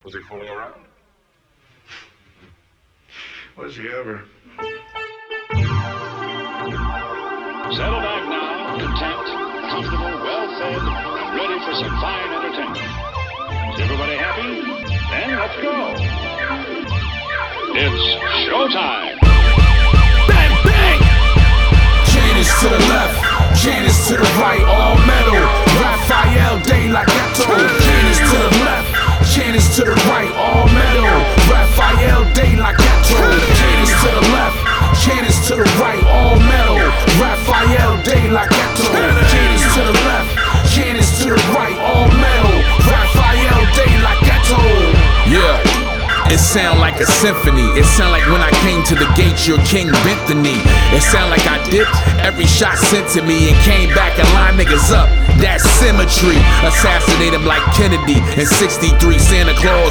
Was he fooling around? Was he ever? Settle back now, content, comfortable, well-fed, and ready for some fine entertainment. Is everybody happy? Then let's go. It's showtime. Bang, bang! Janice to the left, Janice to the right, all metal. Raphael De La Ghetto. Janice to the left, Janice to the right, all metal. Raphael De La Ghetto. Janice to the left, Janice to the right, all metal. Raphael De La Ghetto. Janice to the left, Janice to the right, all metal. Raphael De La Ghetto. Yeah. It sound like a symphony. It sound like when I came to the gate, your king bent the knee. It sound like I dipped every shot sent to me and came back and lined niggas up. That's symmetry. Assassinate him like Kennedy in '63. Santa Claus